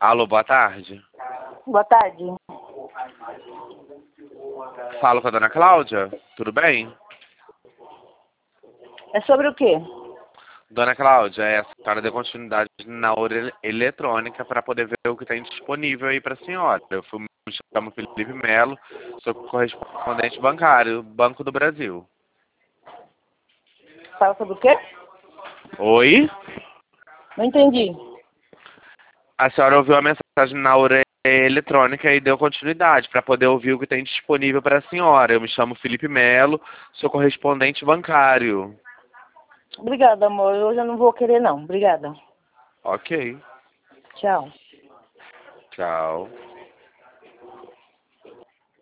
Alô, boa tarde. Boa tarde. Falo com a dona Cláudia, tudo bem? É sobre o quê? Dona Cláudia, a senhora deu continuidade na hora eletrônica para poder ver o que tem disponível aí para a senhora. Me chamo Felipe Melo, sou correspondente bancário, Banco do Brasil. Fala sobre o quê? Oi? Não entendi. A senhora ouviu a mensagem na hora eletrônica e deu continuidade para poder ouvir o que tem disponível para a senhora. Eu me chamo Felipe Melo, sou correspondente bancário. Obrigada, amor. Hoje eu não vou querer, não. Obrigada. Ok. Tchau. Tchau.